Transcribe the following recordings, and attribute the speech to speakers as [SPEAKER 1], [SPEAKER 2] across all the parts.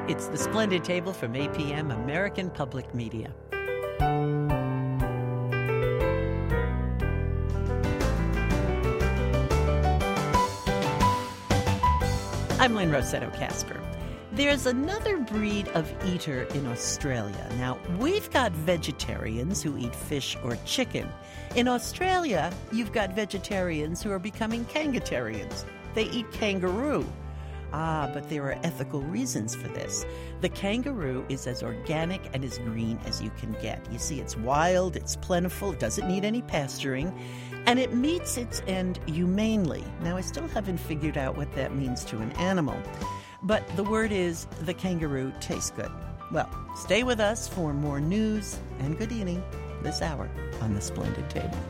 [SPEAKER 1] It's The Splendid Table from APM, American Public Media. I'm Lynn Rossetto Kasper. There's another breed of eater in Australia. Now, we've got vegetarians who eat fish or chicken. In Australia, you've got vegetarians who are becoming kangatarians. They eat kangaroo. But there are ethical reasons for this. The kangaroo is as organic and as green as you can get. You see, it's wild, it's plentiful, it doesn't need any pasturing, and it meets its end humanely. Now, I still haven't figured out what that means to an animal, but the word is the kangaroo tastes good. Well, stay with us for more news and good eating this hour on The Splendid Table.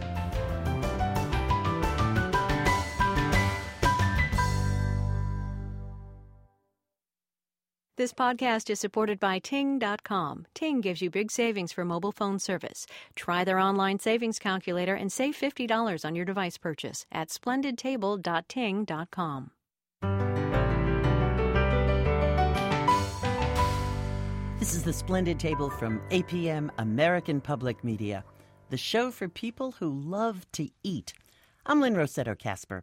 [SPEAKER 2] This podcast is supported by Ting.com. Ting gives you big savings for mobile phone service. Try their online savings calculator and save $50 on your device purchase at splendidtable.ting.com.
[SPEAKER 1] This is The Splendid Table from APM, American Public Media, the show for people who love to eat. I'm Lynn Rossetto Kasper.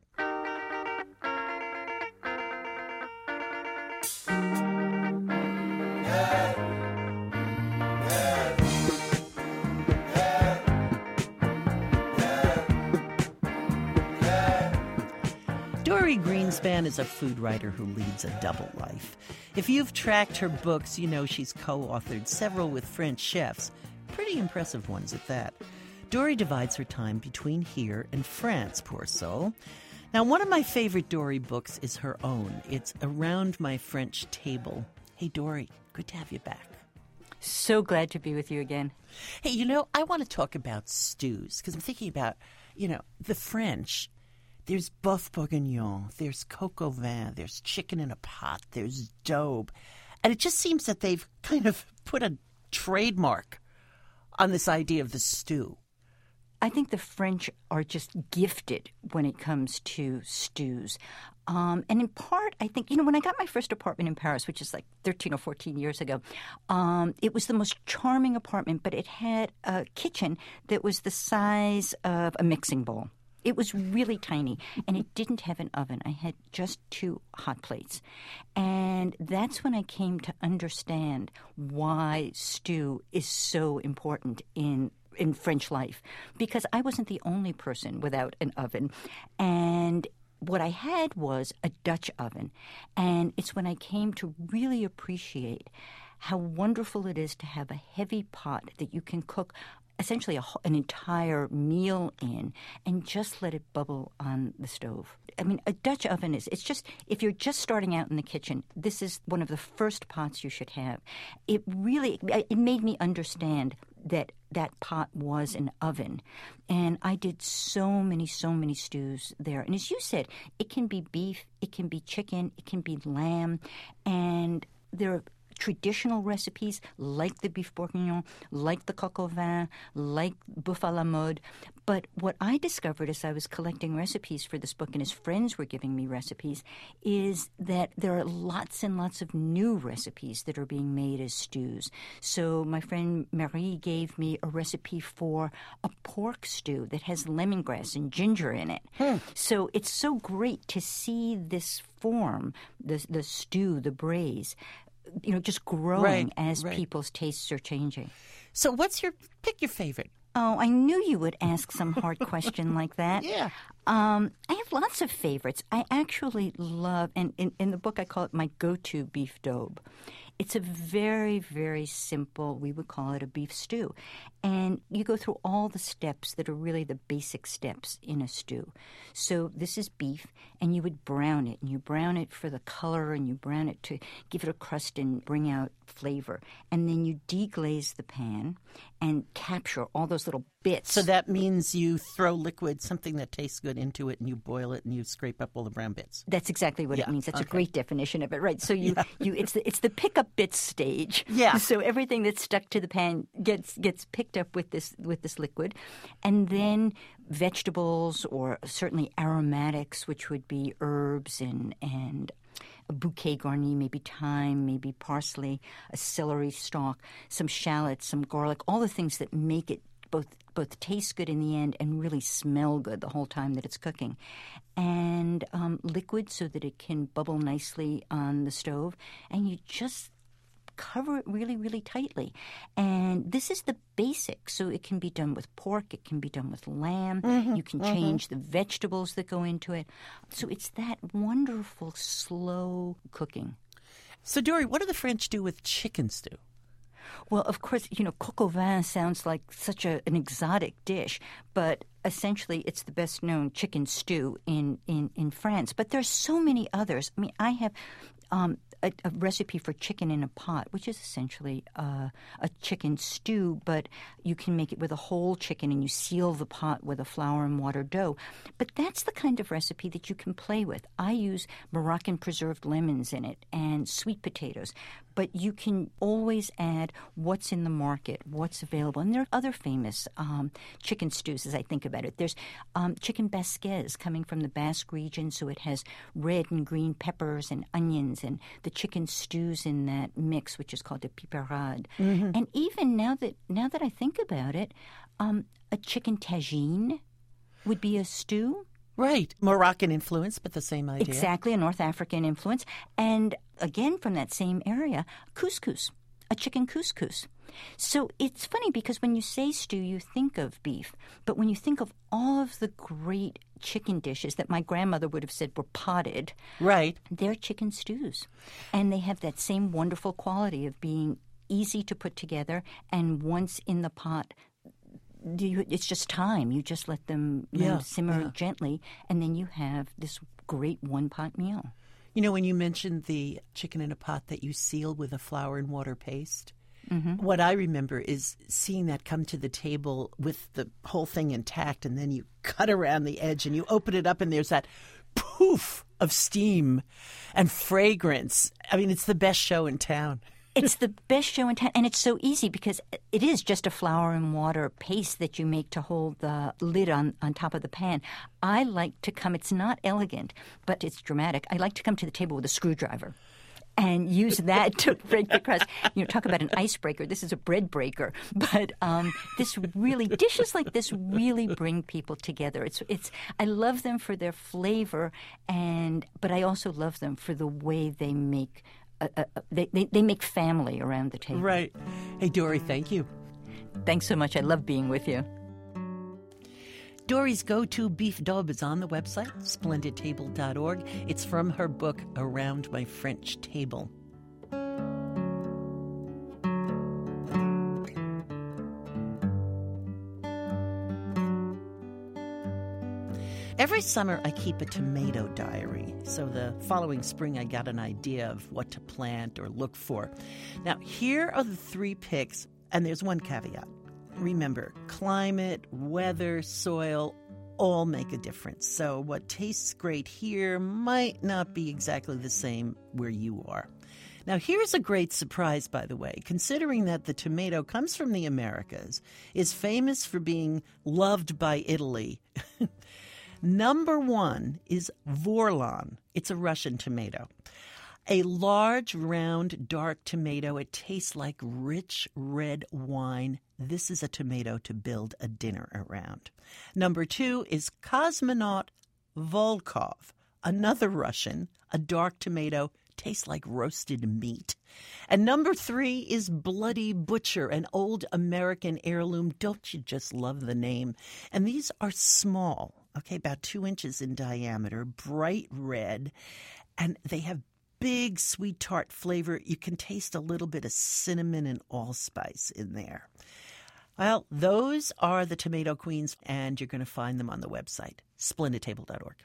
[SPEAKER 1] Dorie Greenspan is a food writer who leads a double life. If you've tracked her books, you know she's co-authored several with French chefs, pretty impressive ones at that. Dorie divides her time between here and France, poor soul. Now, one of my favorite Dorie books is her own. It's Around My French Table. Hey, Dorie, good to have you back.
[SPEAKER 3] So glad to be with you again.
[SPEAKER 1] Hey, I want to talk about stews, because I'm thinking about, the French. There's boeuf bourguignon, there's coq au vin, there's chicken in a pot, there's daube. And it just seems that they've kind of put a trademark on this idea of the stew.
[SPEAKER 3] I think the French are just gifted when it comes to stews. And in part, I think, when I got my first apartment in Paris, which is like 13 or 14 years ago, it was the most charming apartment, but it had a kitchen that was the size of a mixing bowl. It was really tiny, and it didn't have an oven. I had just 2 hot plates. And that's when I came to understand why stew is so important in French life, because I wasn't the only person without an oven. And what I had was a Dutch oven. And it's when I came to really appreciate how wonderful it is to have a heavy pot that you can cook essentially an entire meal in and just let it bubble on the stove. I mean, a Dutch oven it's just, if you're just starting out in the kitchen, this is one of the first pots you should have. It made me understand that pot was an oven. And I did so many stews there. And as you said, it can be beef, it can be chicken, it can be lamb, and there are traditional recipes like the beef bourguignon, like the coq au vin, like boeuf à la mode. But what I discovered as I was collecting recipes for this book and as friends were giving me recipes is that there are lots and lots of new recipes that are being made as stews. So my friend Marie gave me a recipe for a pork stew that has lemongrass and ginger in it. So it's so great to see this form, the stew, the braise, just growing as people's tastes are changing.
[SPEAKER 1] So pick your favorite?
[SPEAKER 3] Oh, I knew you would ask some hard question like that.
[SPEAKER 1] Yeah.
[SPEAKER 3] I have lots of favorites. I actually love, and in the book I call it my go-to beef daube. It's a very, very simple, we would call it a beef stew. And you go through all the steps that are really the basic steps in a stew. So this is beef, and you would brown it. And you brown it for the color, and you brown it to give it a crust and bring out flavor. And then you deglaze the pan and capture all those little bits.
[SPEAKER 1] So that means you throw liquid, something that tastes good, into it, and you boil it, and you scrape up all the brown bits.
[SPEAKER 3] That's exactly what it means. That's a great definition of it, right? So it's the pick up bits stage.
[SPEAKER 1] Yeah.
[SPEAKER 3] So everything that's stuck to the pan gets picked up with this liquid, and then vegetables or certainly aromatics, which would be herbs and a bouquet garni, maybe thyme, maybe parsley, a celery stalk, some shallots, some garlic, all the things that make it both taste good in the end and really smell good the whole time that it's cooking. And liquid so that it can bubble nicely on the stove. And you just cover it really, really tightly. And this is the basic. So it can be done with pork. It can be done with lamb. You can change the vegetables that go into it. So it's that wonderful, slow cooking.
[SPEAKER 1] So, Dory, what do the French do with chicken stew?
[SPEAKER 3] Well, of course, coq au vin sounds like such an exotic dish, but essentially it's the best-known chicken stew in France. But there's so many others. I mean, I have a recipe for chicken in a pot, which is essentially a chicken stew, but you can make it with a whole chicken and you seal the pot with a flour and water dough. But that's the kind of recipe that you can play with. I use Moroccan preserved lemons in it and sweet potatoes. But you can always add what's in the market, what's available. And there are other famous chicken stews as I think about it. There's chicken basquez coming from the Basque region, so it has red and green peppers and onions and the chicken stews in that mix, which is called a piperade. And even now that I think about it, a chicken tagine would be a stew.
[SPEAKER 1] Right. Moroccan influence, but the same idea.
[SPEAKER 3] Exactly, a North African influence. And again, from that same area, couscous, a chicken couscous. So it's funny because when you say stew, you think of beef. But when you think of all of the great chicken dishes that my grandmother would have said were potted,
[SPEAKER 1] right,
[SPEAKER 3] they're chicken stews. And they have that same wonderful quality of being easy to put together. And once in the pot, it's just time. You just let them simmer gently, and then you have this great one-pot meal.
[SPEAKER 1] You know, when you mentioned the chicken in a pot that you seal with a flour and water paste, what I remember is seeing that come to the table with the whole thing intact, and then you cut around the edge and you open it up, and there's that poof of steam and fragrance. I mean, it's the best show in town.
[SPEAKER 3] It's the best show in town, and it's so easy because it is just a flour and water paste that you make to hold the lid on top of the pan. I like to come, it's not elegant, but it's dramatic. I like to come to the table with a screwdriver and use that to break the crust. Talk about an icebreaker. This is a bread breaker. But dishes like this really bring people together. I love them for their flavor, but I also love them for the way they make they make family around the table.
[SPEAKER 1] Right. Hey, Dory, thank you.
[SPEAKER 3] Thanks so much. I love being with you.
[SPEAKER 1] Dory's go-to beef daube is on the website, splendidtable.org. It's from her book, Around My French Table. Every summer, I keep a tomato diary. So the following spring, I got an idea of what to plant or look for. Now, here are the 3 picks, and there's one caveat. Remember, climate, weather, soil, all make a difference. So what tastes great here might not be exactly the same where you are. Now, here's a great surprise, by the way, considering that the tomato comes from the Americas, is famous for being loved by Italy. Number 1 is Vorlan. It's a Russian tomato. A large, round, dark tomato. It tastes like rich red wine. This is a tomato to build a dinner around. Number 2 is Cosmonaut Volkov, another Russian, a dark tomato. Tastes like roasted meat. And number 3 is Bloody Butcher, an old American heirloom. Don't you just love the name? And these are small, about 2 inches in diameter, bright red, and they have big, sweet, tart flavor. You can taste a little bit of cinnamon and allspice in there. Well, those are the tomato queens, and you're going to find them on the website, splendidtable.org.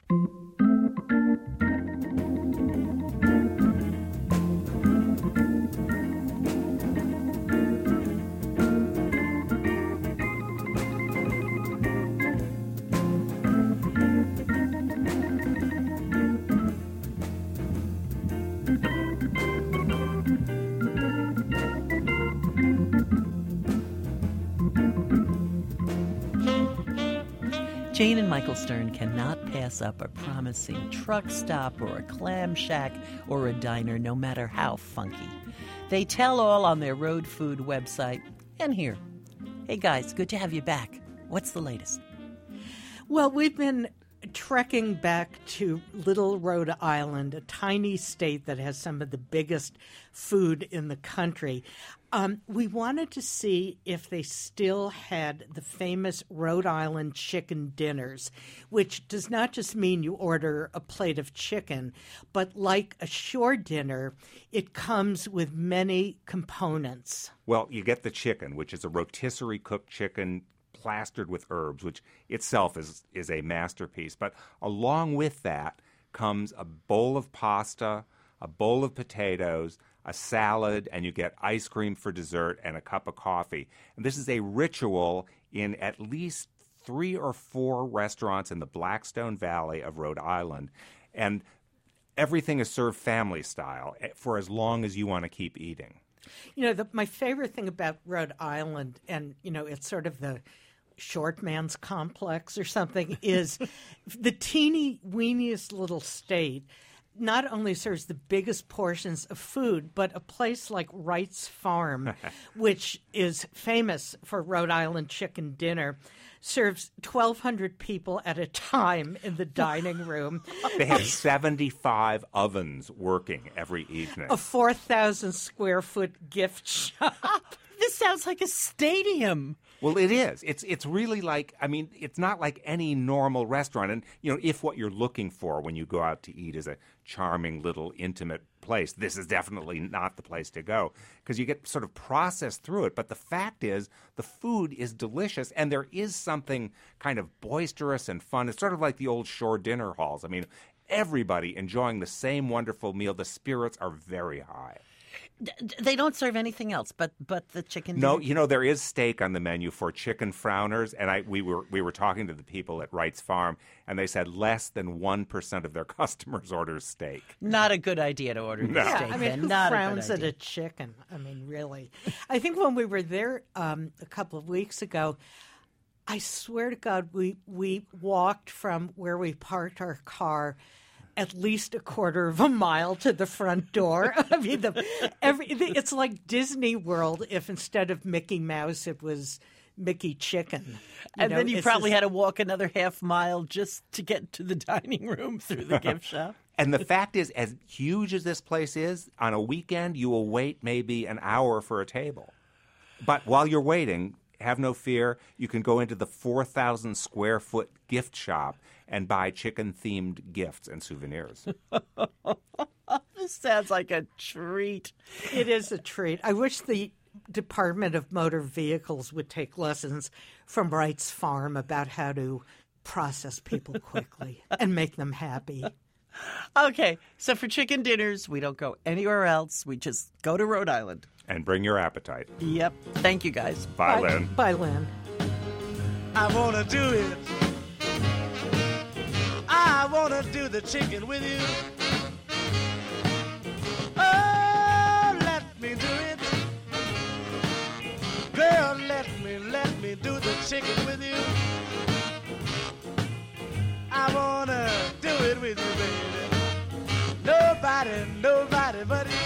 [SPEAKER 1] Jane and Michael Stern cannot pass up a promising truck stop or a clam shack or a diner, no matter how funky. They tell all on their road food website and here. Hey guys, good to have you back. What's the latest?
[SPEAKER 4] Well, we've been trekking back to Little Rhode Island, a tiny state that has some of the biggest food in the country. We wanted to see if they still had the famous Rhode Island chicken dinners, which does not just mean you order a plate of chicken, but like a shore dinner, it comes with many components.
[SPEAKER 5] Well, you get the chicken, which is a rotisserie cooked chicken plastered with herbs, which itself is a masterpiece. But along with that comes a bowl of pasta, a bowl of potatoes, a salad, and you get ice cream for dessert and a cup of coffee. And this is a ritual in at least 3 or 4 restaurants in the Blackstone Valley of Rhode Island. And everything is served family style for as long as you want to keep eating.
[SPEAKER 4] You know, my favorite thing about Rhode Island, and, you know, it's sort of the short man's complex or something, is the teeny weeniest little state not only serves the biggest portions of food, but a place like Wright's Farm, which is famous for Rhode Island chicken dinner, serves 1,200 people at a time in the dining room.
[SPEAKER 5] They have 75 ovens working every evening.
[SPEAKER 4] A 4,000 square foot gift shop.
[SPEAKER 1] This sounds like a stadium.
[SPEAKER 5] Well, it is. It's really like, I mean, it's not like any normal restaurant. And, you know, if what you're looking for when you go out to eat is a charming little intimate place, this is definitely not the place to go because you get sort of processed through it. But the fact is the food is delicious and there is something kind of boisterous and fun. It's sort of like the old shore dinner halls. I mean, everybody enjoying the same wonderful meal. The spirits are very high.
[SPEAKER 1] They don't serve anything else but the chicken dinner?
[SPEAKER 5] No, you know, there is steak on the menu for chicken frowners, and we were talking to the people at Wright's Farm, and they said less than 1% of their customers order steak.
[SPEAKER 1] Not a good idea to order the steak.
[SPEAKER 4] I mean, who
[SPEAKER 1] not
[SPEAKER 4] frowns at a chicken? I mean, really. I think when we were there a couple of weeks ago, I swear to God, we walked from where we parked our car at least a quarter of a mile to the front door. I mean, it's like Disney World if instead of Mickey Mouse, it was Mickey Chicken.
[SPEAKER 1] And then you probably had to walk another half mile just to get to the dining room through the gift shop.
[SPEAKER 5] And the fact is, as huge as this place is, on a weekend, you will wait maybe an hour for a table. But while you're waiting, have no fear. You can go into the 4,000 square foot gift shop and buy chicken-themed gifts and souvenirs.
[SPEAKER 1] This sounds like a treat.
[SPEAKER 4] It is a treat. I wish the Department of Motor Vehicles would take lessons from Wright's Farm about how to process people quickly and make them happy.
[SPEAKER 1] Okay, so for chicken dinners, we don't go anywhere else. We just go to Rhode Island.
[SPEAKER 5] And bring your appetite.
[SPEAKER 1] Yep. Thank you, guys.
[SPEAKER 5] Bye, Lynn.
[SPEAKER 4] Bye, Lynn.
[SPEAKER 6] I want to do it. I want to do the chicken with you. Oh, let me do it. Girl, let me do the chicken with you. I want to do it with you, baby. Nobody but you.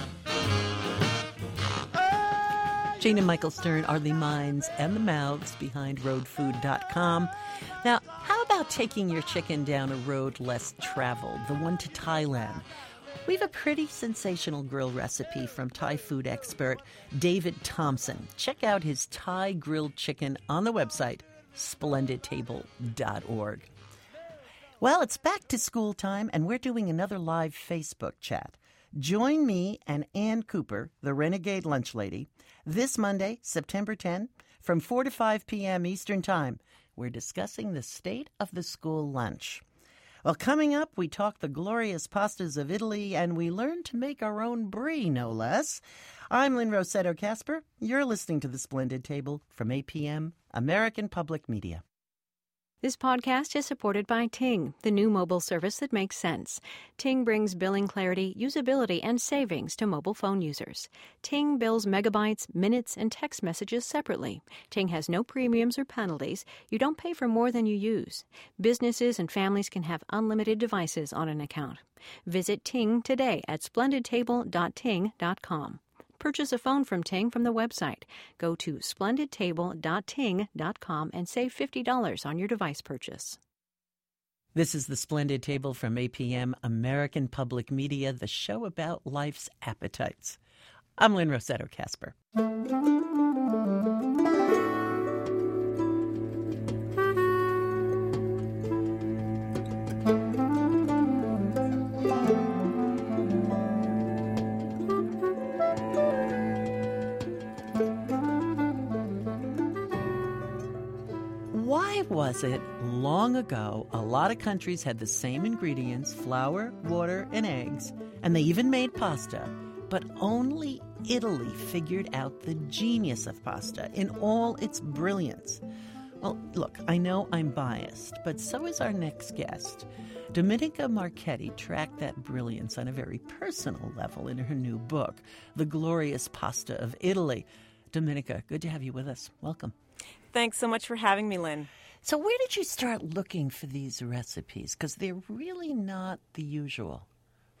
[SPEAKER 1] Jane and Michael Stern are the minds and the mouths behind roadfood.com. Now, how about taking your chicken down a road less traveled, the one to Thailand? We have a pretty sensational grill recipe from Thai food expert David Thompson. Check out his Thai grilled chicken on the website, splendidtable.org. Well, it's back to school time, and we're doing another live Facebook chat. Join me and Ann Cooper, the Renegade Lunch Lady, this Monday, September 10, from 4 to 5 p.m. Eastern Time. We're discussing the state of the school lunch. Well, coming up, we talk the glorious pastas of Italy, and we learn to make our own brie, no less. I'm Lynn Rossetto Kasper. You're listening to The Splendid Table from APM, American Public Media.
[SPEAKER 2] This podcast is supported by Ting, the new mobile service that makes sense. Ting brings billing clarity, usability, and savings to mobile phone users. Ting bills megabytes, minutes, and text messages separately. Ting has no premiums or penalties. You don't pay for more than you use. Businesses and families can have unlimited devices on an account. Visit Ting today at splendidtable.ting.com. Purchase a phone from Ting from the website. Go to splendidtable.ting.com and save $50 on your device purchase.
[SPEAKER 1] This is The Splendid Table from APM, American Public Media, the show about life's appetites. I'm Lynn Rossetto Kasper. Why was it long ago a lot of countries had the same ingredients, flour, water, and eggs, and they even made pasta, but only Italy figured out the genius of pasta in all its brilliance? Well, look, I know I'm biased, but so is our next guest. Domenica Marchetti tracked that brilliance on a very personal level in her new book, The Glorious Pasta of Italy. Domenica, good to have you with us. Welcome.
[SPEAKER 7] Thanks so much for having me, Lynn.
[SPEAKER 1] So where did you start looking for these recipes? Because they're really not the usual.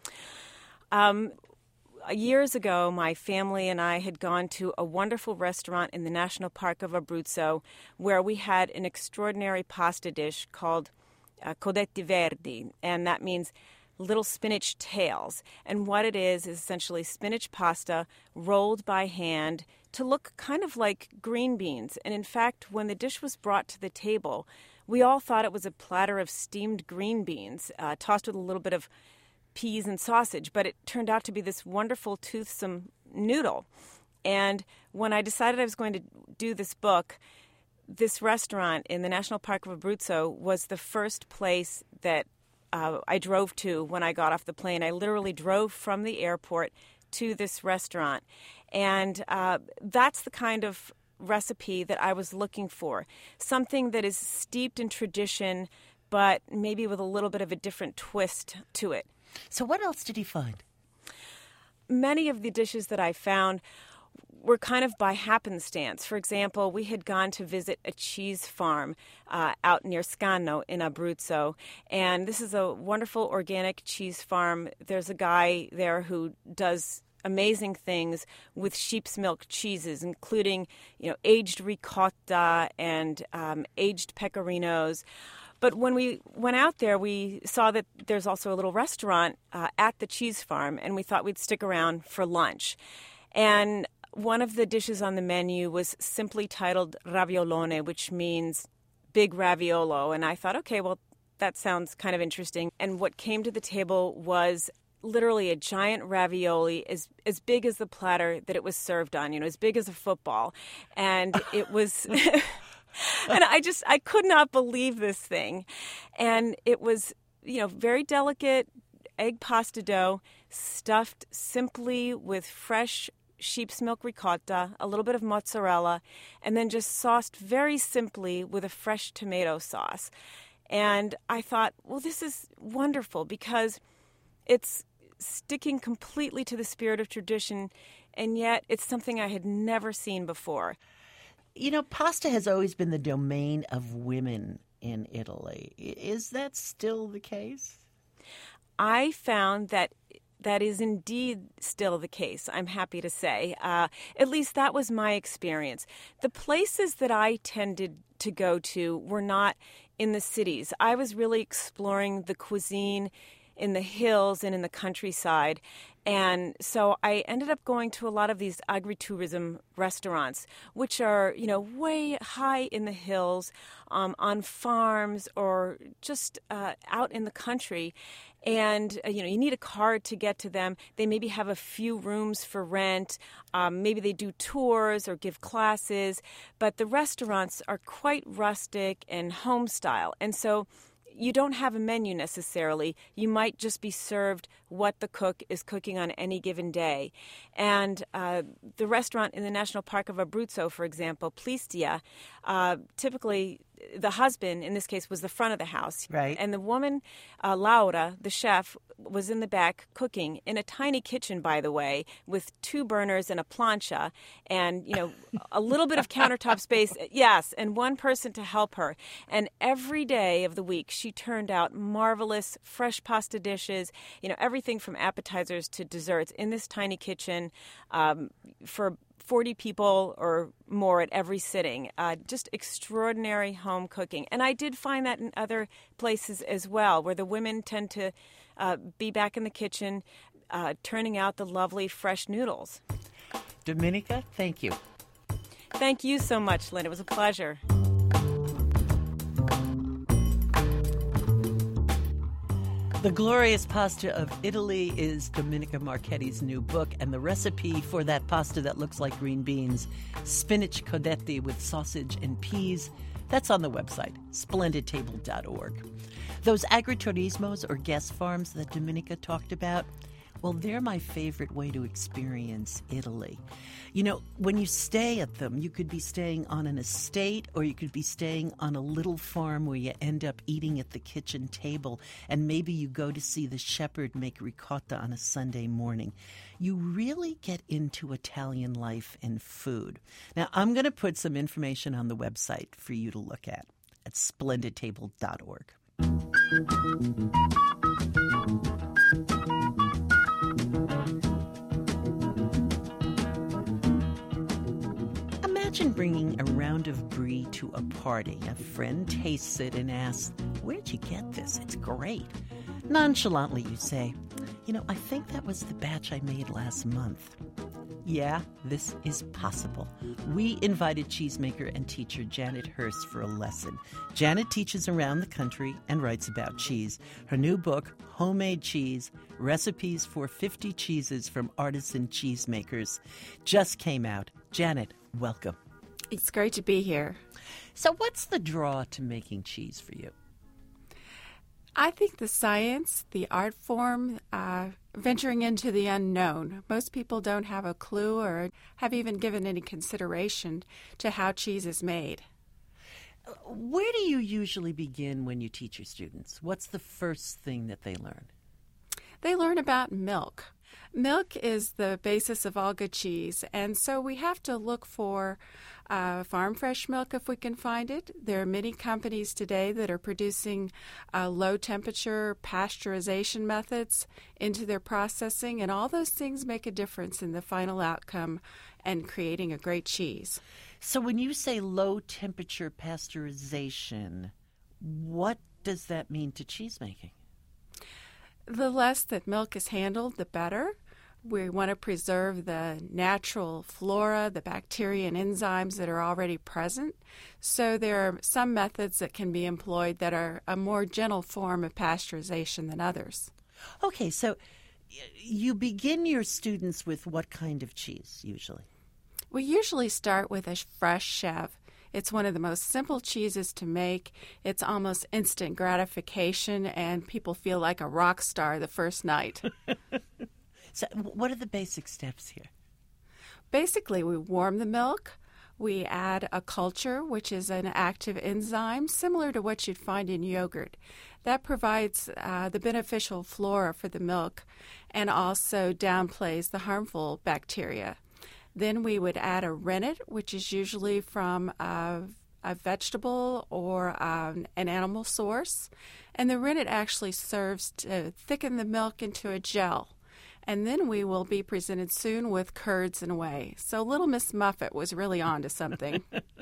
[SPEAKER 7] Years ago, my family and I had gone to a wonderful restaurant in the National Park of Abruzzo where we had an extraordinary pasta dish called codetti verdi, and that means little spinach tails. And what it is essentially spinach pasta rolled by hand to look kind of like green beans. And in fact, when the dish was brought to the table, we all thought it was a platter of steamed green beans, tossed with a little bit of peas and sausage, but it turned out to be this wonderful toothsome noodle. And when I decided I was going to do this book, this restaurant in the National Park of Abruzzo was the first place that I drove to when I got off the plane. I literally drove from the airport to this restaurant. And that's the kind of recipe that I was looking for. Something that is steeped in tradition, but maybe with a little bit of a different twist to it.
[SPEAKER 1] So what else did you find?
[SPEAKER 7] Many of the dishes that I found were kind of by happenstance. For example, we had gone to visit a cheese farm out near Scano in Abruzzo, and this is a wonderful organic cheese farm. There's a guy there who does amazing things with sheep's milk cheeses, including, aged ricotta and aged pecorinos. But when we went out there, we saw that there's also a little restaurant at the cheese farm, and we thought we'd stick around for lunch. And one of the dishes on the menu was simply titled raviolone, which means big raviolo. And I thought, okay, well, that sounds kind of interesting. And what came to the table was literally a giant ravioli as big as the platter that it was served on, as big as a football. And it was... And I could not believe this thing. And it was, very delicate egg pasta dough stuffed simply with fresh sheep's milk ricotta, a little bit of mozzarella, and then just sauced very simply with a fresh tomato sauce. And I thought, well, this is wonderful because it's sticking completely to the spirit of tradition, and yet it's something I had never seen before.
[SPEAKER 1] Pasta has always been the domain of women in Italy. Is that still the case?
[SPEAKER 7] I found that is indeed still the case, I'm happy to say. At least that was my experience. The places that I tended to go to were not in the cities. I was really exploring the cuisine in the hills and in the countryside. And so I ended up going to a lot of these agritourism restaurants, which are, way high in the hills, on farms or just out in the country. And, you need a car to get to them. They maybe have a few rooms for rent. Maybe they do tours or give classes. But the restaurants are quite rustic and home style. And so you don't have a menu necessarily. You might just be served what the cook is cooking on any given day. And the restaurant in the National Park of Abruzzo, for example, Plistia, typically the husband, in this case, was the front of the house.
[SPEAKER 1] Right.
[SPEAKER 7] And the woman, Laura, the chef, was in the back cooking in a tiny kitchen, by the way, with 2 burners and a plancha and, a little bit of countertop space. Yes, and one person to help her. And every day of the week, she turned out marvelous fresh pasta dishes, everything from appetizers to desserts in this tiny kitchen for 40 people or more at every sitting. Just extraordinary home cooking. And I did find that in other places as well, where the women tend to be back in the kitchen turning out the lovely fresh noodles.
[SPEAKER 1] Dominica, thank you.
[SPEAKER 7] Thank you so much, Lynn. It was a pleasure.
[SPEAKER 1] The Glorious Pasta of Italy is Dominica Marchetti's new book, and the recipe for that pasta that looks like green beans, spinach codetti with sausage and peas, that's on the website, splendidtable.org. Those agriturismos or guest farms that Dominica talked about, well, they're my favorite way to experience Italy. When you stay at them, you could be staying on an estate or you could be staying on a little farm where you end up eating at the kitchen table, and maybe you go to see the shepherd make ricotta on a Sunday morning. You really get into Italian life and food. Now, I'm going to put some information on the website for you to look at splendidtable.org. Imagine bringing a round of brie to a party. A friend tastes it and asks, "Where'd you get this? It's great." Nonchalantly, you say, "I think that was the batch I made last month." Yeah, this is possible. We invited cheesemaker and teacher Janet Hurst for a lesson. Janet teaches around the country and writes about cheese. Her new book, Homemade Cheese, Recipes for 50 Cheeses from Artisan Cheesemakers, just came out. Janet, welcome.
[SPEAKER 8] It's great to be here.
[SPEAKER 1] So what's the draw to making cheese for you?
[SPEAKER 8] I think the science, the art form, venturing into the unknown. Most people don't have a clue or have even given any consideration to how cheese is made.
[SPEAKER 1] Where do you usually begin when you teach your students? What's the first thing that they learn?
[SPEAKER 8] They learn about milk. Milk is the basis of all good cheese, and so we have to look for farm fresh milk if we can find it. There are many companies today that are producing low temperature pasteurization methods into their processing, and all those things make a difference in the final outcome and creating a great cheese.
[SPEAKER 1] So when you say low temperature pasteurization, what does that mean to cheese making?
[SPEAKER 8] The less that milk is handled, the better. We want to preserve the natural flora, the bacteria and enzymes that are already present. So there are some methods that can be employed that are a more gentle form of pasteurization than others.
[SPEAKER 1] Okay, so you begin your students with what kind of cheese usually?
[SPEAKER 8] We usually start with a fresh Chev. It's one of the most simple cheeses to make. It's almost instant gratification, and people feel like a rock star the first night.
[SPEAKER 1] So what are the basic steps here?
[SPEAKER 8] Basically, we warm the milk. We add a culture, which is an active enzyme, similar to what you'd find in yogurt. That provides the beneficial flora for the milk and also downplays the harmful bacteria. Then we would add a rennet, which is usually from a vegetable or an animal source. And the rennet actually serves to thicken the milk into a gel. And then we will be presented soon with curds and whey. So Little Miss Muffet was really on to something.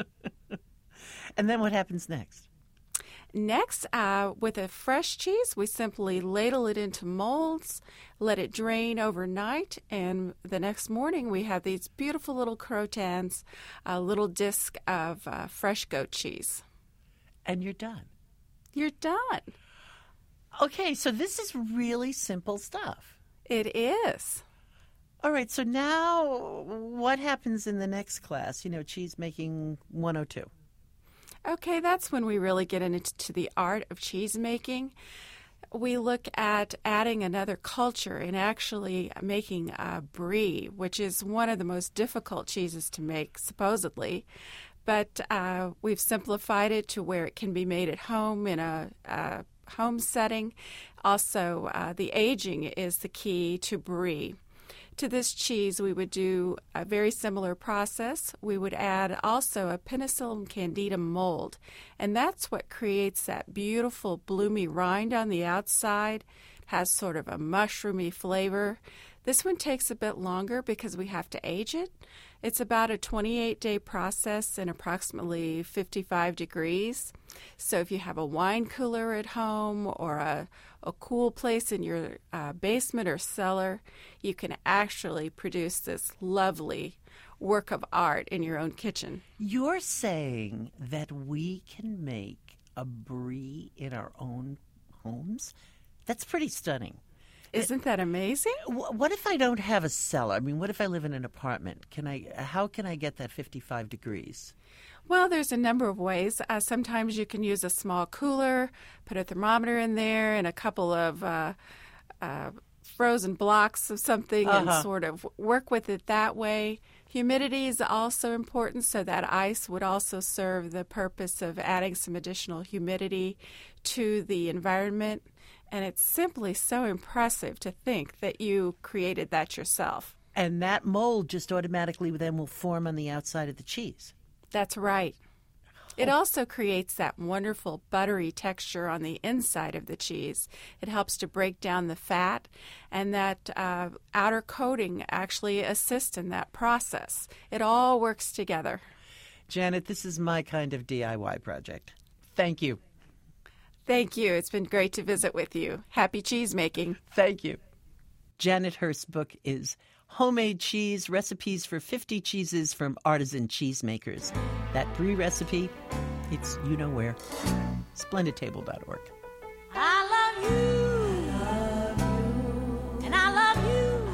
[SPEAKER 1] And then what happens next?
[SPEAKER 8] Next, with a fresh cheese, we simply ladle it into molds, let it drain overnight, and the next morning we have these beautiful little crotons, a little disc of fresh goat cheese.
[SPEAKER 1] And you're done.
[SPEAKER 8] You're done.
[SPEAKER 1] Okay, so this is really simple stuff.
[SPEAKER 8] It is.
[SPEAKER 1] All right, so now what happens in the next class? Cheese making 102.
[SPEAKER 8] Okay, that's when we really get into the art of cheese making. We look at adding another culture and actually making brie, which is one of the most difficult cheeses to make, supposedly. but we've simplified it to where it can be made at home in a home setting. Also, the aging is the key to brie. To this cheese, we would do a very similar process. We would add also a Penicillium candida mold, and that's what creates that beautiful bloomy rind on the outside. It has sort of a mushroomy flavor. This one takes a bit longer because we have to age it. It's about a 28-day process in approximately 55 degrees. So if you have a wine cooler at home or a cool place in your basement or cellar, you can actually produce this lovely work of art in your own kitchen.
[SPEAKER 1] You're saying that we can make a brie in our own homes? That's pretty stunning.
[SPEAKER 8] Isn't that amazing?
[SPEAKER 1] What if I don't have a cellar? I mean, what if I live in an apartment? How can I get that 55 degrees?
[SPEAKER 8] Well, there's a number of ways. Sometimes you can use a small cooler, put a thermometer in there, and a couple of frozen blocks of something and sort of work with it that way. Humidity is also important, so that ice would also serve the purpose of adding some additional humidity to the environment. And it's simply so impressive to think that you created that yourself.
[SPEAKER 1] And that mold just automatically then will form on the outside of the cheese.
[SPEAKER 8] That's right. It also creates that wonderful buttery texture on the inside of the cheese. It helps to break down the fat, and that outer coating actually assists in that process. It all works together.
[SPEAKER 1] Janet, this is my kind of DIY project. Thank you.
[SPEAKER 8] Thank you. It's been great to visit with you. Happy cheese making.
[SPEAKER 1] Thank you. Janet Hurst's book is Homemade Cheese, Recipes for 50 Cheeses from Artisan Cheesemakers. That brie recipe, it's you know where. SplendidTable.org.
[SPEAKER 9] I love you, and I love you,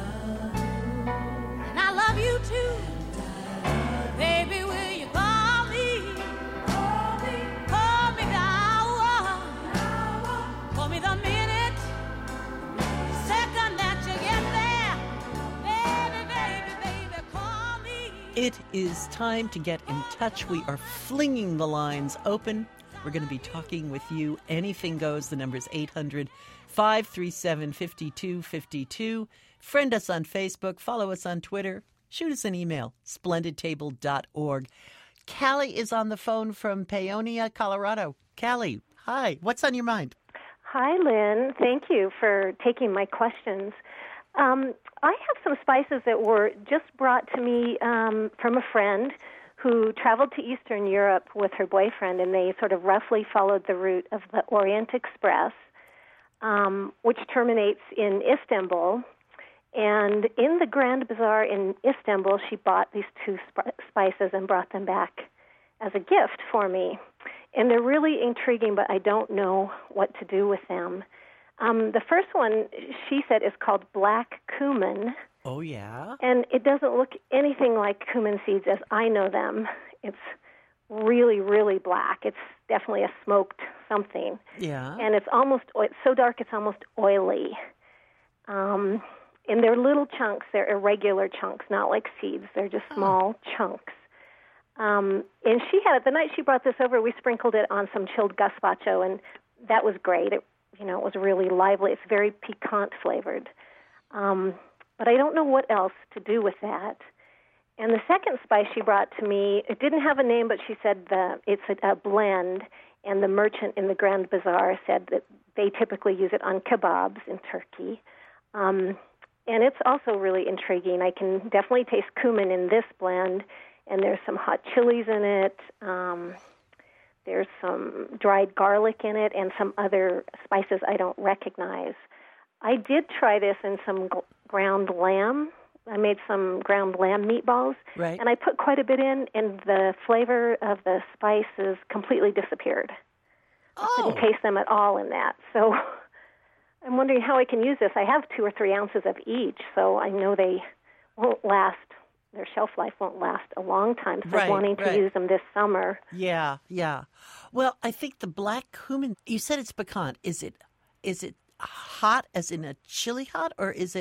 [SPEAKER 9] and I love you too. Baby, will you call me? Call me now. Call me the minute, second that you get there. Baby, call me.
[SPEAKER 1] It is time to get in touch. We are flinging the lines open. We're going to be talking with you. Anything goes. The number is 800-537-5252. Friend us on Facebook. Follow us on Twitter. Shoot us an email, splendidtable.org. Callie is on the phone from Paonia, Colorado. Callie, hi. What's on your mind?
[SPEAKER 10] Hi, Lynn. Thank you for taking my questions. I have some spices that were just brought to me from a friend who traveled to Eastern Europe with her boyfriend, and they sort of roughly followed the route of the Orient Express, which terminates in Istanbul. And in the Grand Bazaar in Istanbul, she bought these two spices and brought them back as a gift for me. And they're really intriguing, but I don't know what to do with them. The first one, she said, is called black cumin.
[SPEAKER 1] Oh, yeah?
[SPEAKER 10] And it doesn't look anything like cumin seeds as I know them. It's really, really black. It's definitely a smoked something.
[SPEAKER 1] Yeah.
[SPEAKER 10] And it's so dark it's almost oily. And they're little chunks. They're irregular chunks, not like seeds. They're just small chunks. And she had it, the night she brought this over, we sprinkled it on some chilled gazpacho, and that was great. It was really lively. It's very piquant flavored. But I don't know what else to do with that. And the second spice she brought to me, it didn't have a name, but she said it's a blend, and the merchant in the Grand Bazaar said that they typically use it on kebabs in Turkey. And it's also really intriguing. I can definitely taste cumin in this blend, and there's some hot chilies in it. There's some dried garlic in it and some other spices I don't recognize. I did try this in some ground lamb. I made some ground lamb meatballs,
[SPEAKER 1] right,
[SPEAKER 10] and I put quite a bit in, and the flavor of the spices completely disappeared. I couldn't taste them at all in that. So I'm wondering how I can use this. I have 2 or 3 ounces of each, so I know they won't last. Their shelf life won't last a long time, so I'm wanting to use them this summer.
[SPEAKER 1] Yeah, yeah. Well, I think the black cumin, you said it's piquant. Is it hot as in a chili hot, or is it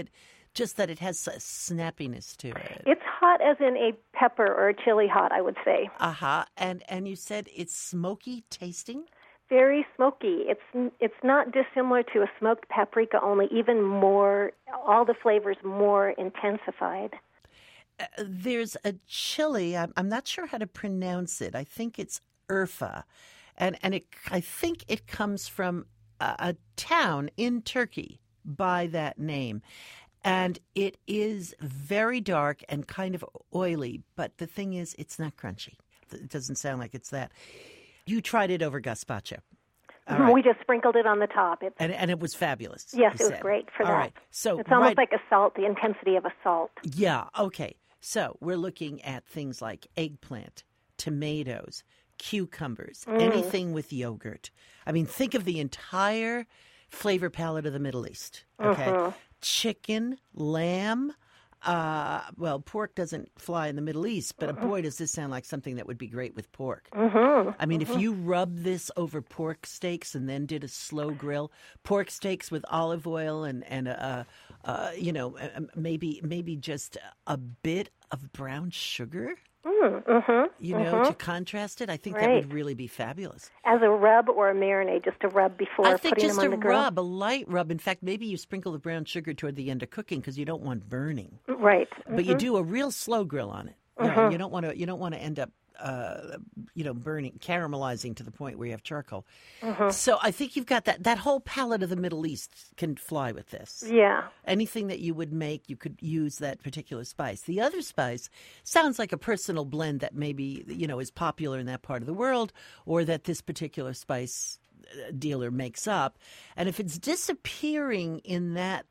[SPEAKER 1] Just that it has a snappiness to it.
[SPEAKER 10] It's hot as in a pepper or a chili hot, I would say.
[SPEAKER 1] Uh-huh. And you said it's smoky tasting?
[SPEAKER 10] Very smoky. It's not dissimilar to a smoked paprika, only even more, all the flavors more intensified.
[SPEAKER 1] There's a chili, I'm not sure how to pronounce it. I think it's Urfa. And I think it comes from a town in Turkey by that name. And it is very dark and kind of oily, but the thing is, it's not crunchy. It doesn't sound like it's that. You tried it over gazpacho. All right.
[SPEAKER 10] We just sprinkled it on the top.
[SPEAKER 1] And it was fabulous.
[SPEAKER 10] Yes, it was great for that.
[SPEAKER 1] All right. So
[SPEAKER 10] it's almost like a salt, the intensity of a salt.
[SPEAKER 1] Yeah, okay. So we're looking at things like eggplant, tomatoes, cucumbers, anything with yogurt. I mean, think of the entire flavor palette of the Middle East, okay? Chicken, lamb, well, pork doesn't fly in the Middle East, but boy, does this sound like something that would be great with pork. I mean, if you rub this over pork steaks and then did a slow grill, pork steaks with olive oil and you know, maybe just a bit of brown sugar, you know, to contrast it, I think that would really be fabulous.
[SPEAKER 10] As a rub or a marinade, just a rub before putting them on the grill?
[SPEAKER 1] I think just a rub, a light rub. In fact, maybe you sprinkle the brown sugar toward the end of cooking because you don't want burning.
[SPEAKER 10] Right.
[SPEAKER 1] But you do a real slow grill on it. You don't want to end up you know, burning, caramelizing to the point where you have charcoal. So I think you've got that whole palette of the Middle East can fly with this.
[SPEAKER 10] Yeah.
[SPEAKER 1] Anything that you would make, you could use that particular spice. The other spice sounds like a personal blend that maybe, you know, is popular in that part of the world, or that this particular spice dealer makes up. And if it's disappearing in that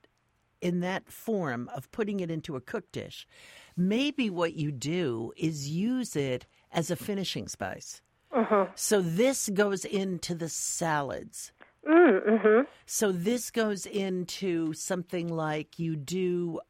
[SPEAKER 1] form of putting it into a cooked dish, maybe what you do is use it as a finishing spice. So this goes into the salads. So this goes into something like you do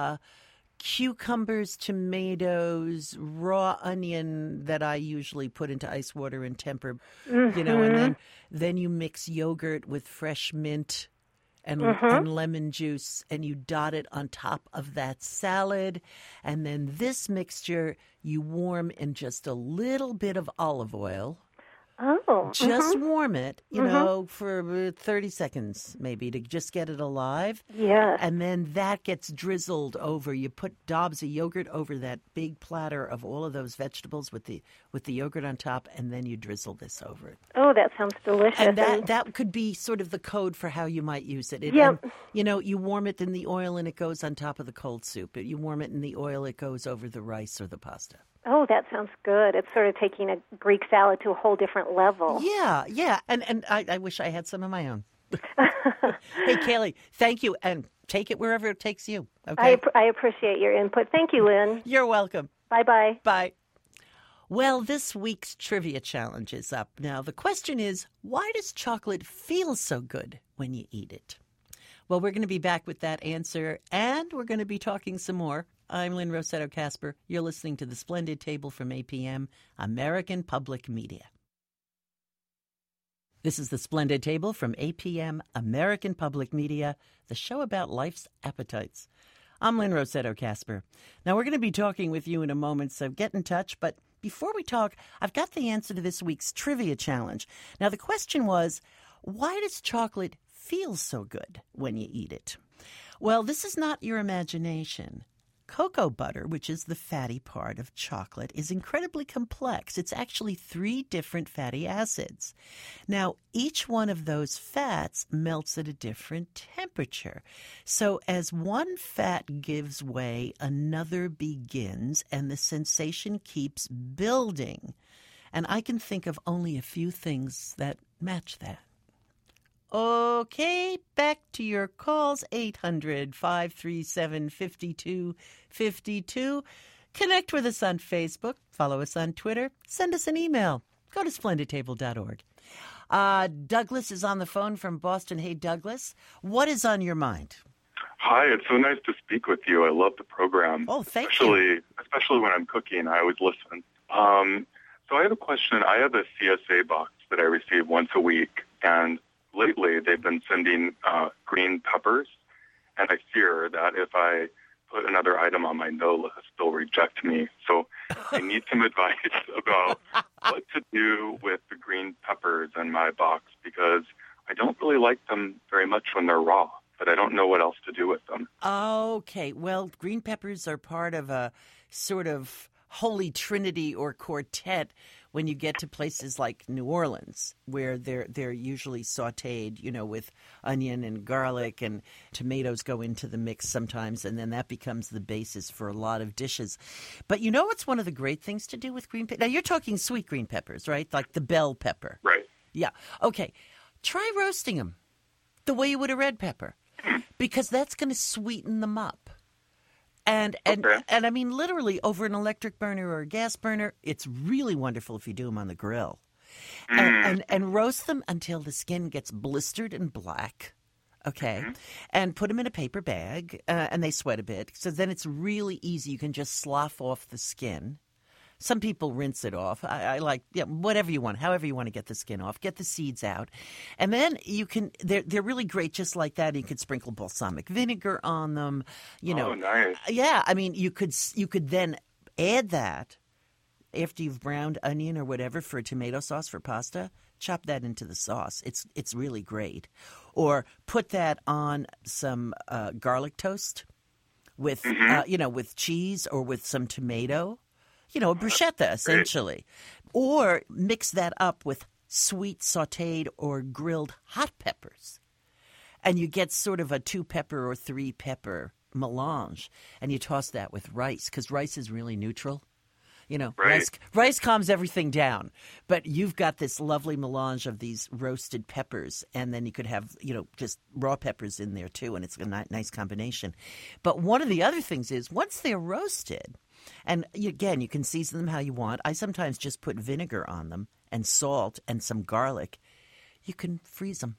[SPEAKER 1] cucumbers, tomatoes, raw onion that I usually put into ice water and temper, you know, and then you mix yogurt with fresh mint and lemon juice, and you dot it on top of that salad. And then this mixture you warm in just a little bit of olive oil. Just warm it, you know, for 30 seconds maybe to just get it alive.
[SPEAKER 10] Yes.
[SPEAKER 1] And then that gets drizzled over. You put dobs of yogurt over that big platter of all of those vegetables with the yogurt on top, and then you drizzle this over it.
[SPEAKER 10] Oh, that sounds delicious.
[SPEAKER 1] And that could be sort of the code for how you might use it.
[SPEAKER 10] Yeah.
[SPEAKER 1] You know, you warm it in the oil and it goes on top of the cold soup. You warm it in the oil, it goes over the rice or the pasta.
[SPEAKER 10] Oh, that sounds good. It's sort of taking a Greek salad to a whole different level.
[SPEAKER 1] Yeah. And I wish I had some of my own. Hey, Kaylee, thank you. And take it wherever it takes you. Okay?
[SPEAKER 10] I appreciate your input. Thank you, Lynn.
[SPEAKER 1] You're welcome.
[SPEAKER 10] Bye-bye.
[SPEAKER 1] Bye. Well, this week's trivia challenge is up. Now, the question is, why does chocolate feel so good when you eat it? Well, we're going to be back with that answer, and we're going to be talking some more. I'm Lynn Rossetto Kasper. You're listening to The Splendid Table from APM, American Public Media. This is The Splendid Table from APM, American Public Media, the show about life's appetites. I'm Lynn Rossetto Kasper. Now, we're going to be talking with you in a moment, so get in touch. But before we talk, I've got the answer to this week's trivia challenge. Now, the question was, why does chocolate feel so good when you eat it? Well, this is not your imagination. Cocoa butter, which is the fatty part of chocolate, is incredibly complex. It's actually 3 different fatty acids. Now, each one of those fats melts at a different temperature. So as one fat gives way, another begins, and the sensation keeps building. And I can think of only a few things that match that. Okay, back to your calls, 800-537-5252. Connect with us on Facebook, follow us on Twitter, send us an email. Go to splendidtable.org. Douglas is on the phone from Boston. Hey, Douglas, what is on your mind?
[SPEAKER 11] Hi, it's so nice to speak with you. I love the program.
[SPEAKER 1] Oh, thank you.
[SPEAKER 11] Especially when I'm cooking, I always listen. So I have a question. I have a CSA box that I receive once a week, and lately they've been sending green peppers, and I fear that if I put another item on my no list, they'll reject me. So I need some advice about what to do with the green peppers in my box, because I don't really like them very much when they're raw, but I don't know what else to do with them.
[SPEAKER 1] Okay. Well, green peppers are part of a sort of holy trinity or quartet when you get to places like New Orleans, where they're usually sautéed, with onion and garlic, and tomatoes go into the mix sometimes, and then that becomes the basis for a lot of dishes. But what's one of the great things to do with green peppers? Now, you're talking sweet green peppers, right? Like the bell pepper.
[SPEAKER 11] Right.
[SPEAKER 1] Yeah. Okay. Try roasting them the way you would a red pepper, because that's going to sweeten them up. And I mean, literally over an electric burner or a gas burner, it's really wonderful if you do them on the grill. And roast them until the skin gets blistered and black, okay? And put them in a paper bag, and they sweat a bit. So then it's really easy. You can just slough off the skin. Some people rinse it off. I like whatever you want, however you want to get the skin off. Get the seeds out. And then you can – they're really great just like that. You could sprinkle balsamic vinegar on them.
[SPEAKER 11] Oh, nice.
[SPEAKER 1] Yeah, I mean you could then add that after you've browned onion or whatever for a tomato sauce for pasta. Chop that into the sauce. It's really great. Or put that on some garlic toast with with cheese or with some tomato. A bruschetta, essentially. Or mix that up with sweet sautéed or grilled hot peppers. And you get sort of a 2-pepper or 3-pepper melange. And you toss that with rice, because rice is really neutral.
[SPEAKER 11] Right.
[SPEAKER 1] Rice calms everything down. But you've got this lovely melange of these roasted peppers. And then you could have, just raw peppers in there, too. And it's a nice combination. But one of the other things is, once they're roasted, and again, you can season them how you want. I sometimes just put vinegar on them and salt and some garlic. You can freeze them.